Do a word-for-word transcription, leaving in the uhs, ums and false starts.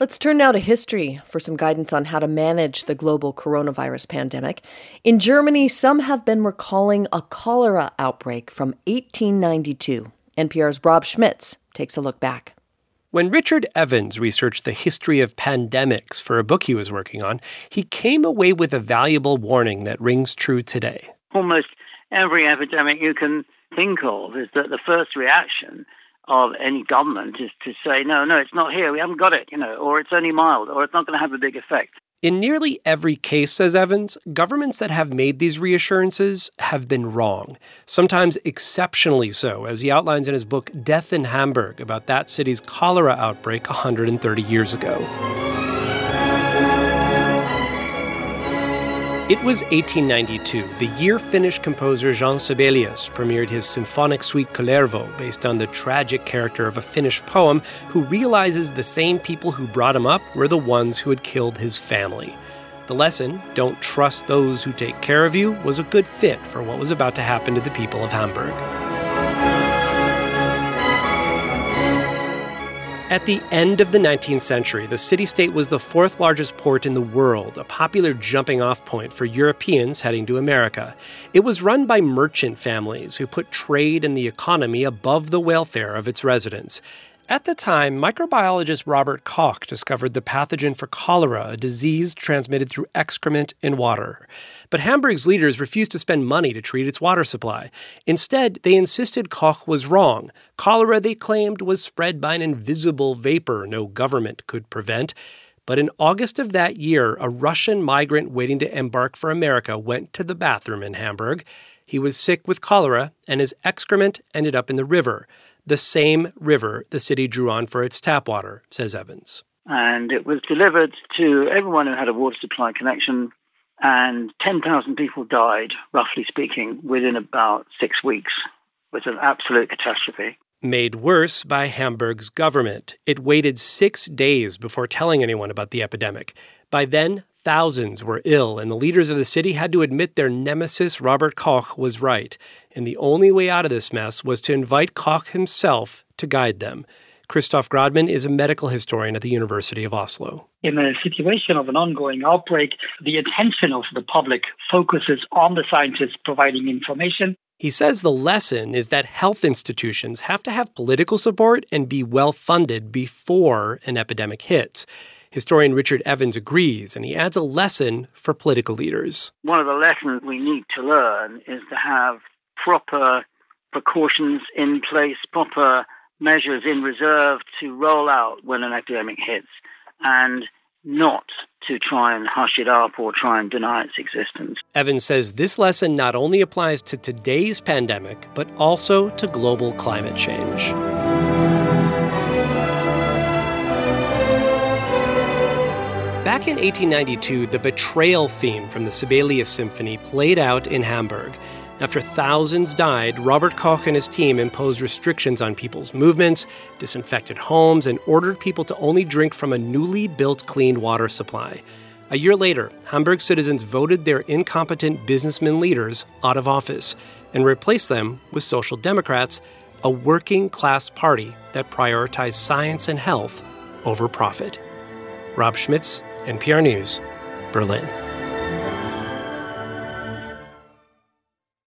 Let's turn now to history for some guidance on how to manage the global coronavirus pandemic. In Germany, some have been recalling a cholera outbreak from eighteen ninety-two. N P R's Rob Schmitz takes a look back. When Richard Evans researched the history of pandemics for a book he was working on, he came away with a valuable warning that rings true today. Almost every epidemic you can think of is that the first reaction of any government is to say, no, no, it's not here, we haven't got it, you know, or it's only mild, or it's not going to have a big effect. In nearly every case, says Evans, governments that have made these reassurances have been wrong, sometimes exceptionally so, as he outlines in his book Death in Hamburg about that city's cholera outbreak one hundred thirty years ago. It was eighteen ninety-two, the year Finnish composer Jean Sibelius premiered his symphonic suite Kullervo, based on the tragic character of a Finnish poem who realizes the same people who brought him up were the ones who had killed his family. The lesson, don't trust those who take care of you, was a good fit for what was about to happen to the people of Hamburg. At the end of the nineteenth century, the city-state was the fourth largest port in the world, a popular jumping-off point for Europeans heading to America. It was run by merchant families who put trade and the economy above the welfare of its residents. At the time, microbiologist Robert Koch discovered the pathogen for cholera, a disease transmitted through excrement in water. But Hamburg's leaders refused to spend money to treat its water supply. Instead, they insisted Koch was wrong. Cholera, they claimed, was spread by an invisible vapor no government could prevent. But in August of that year, a Russian migrant waiting to embark for America went to the bathroom in Hamburg. He was sick with cholera, and his excrement ended up in the river. The same river the city drew on for its tap water, says Evans. And it was delivered to everyone who had a water supply connection, and ten thousand people died, roughly speaking, within about six weeks. It was an absolute catastrophe. Made worse by Hamburg's government. It waited six days before telling anyone about the epidemic. By then, thousands were ill, and the leaders of the city had to admit their nemesis, Robert Koch, was right. And the only way out of this mess was to invite Koch himself to guide them. Christoph Grodman is a medical historian at the University of Oslo. In a situation of an ongoing outbreak, the attention of the public focuses on the scientists providing information. He says the lesson is that health institutions have to have political support and be well-funded before an epidemic hits. Historian Richard Evans agrees, and he adds a lesson for political leaders. One of the lessons we need to learn is to have proper precautions in place, proper measures in reserve to roll out when an epidemic hits, and not to try and hush it up or try and deny its existence. Evans says this lesson not only applies to today's pandemic, but also to global climate change. Back in eighteen ninety-two, the betrayal theme from the Sibelius Symphony played out in Hamburg. After thousands died, Robert Koch and his team imposed restrictions on people's movements, disinfected homes, and ordered people to only drink from a newly built clean water supply. A year later, Hamburg citizens voted their incompetent businessmen leaders out of office and replaced them with Social Democrats, a working-class party that prioritized science and health over profit. Rob Schmitz, N P R News, Berlin.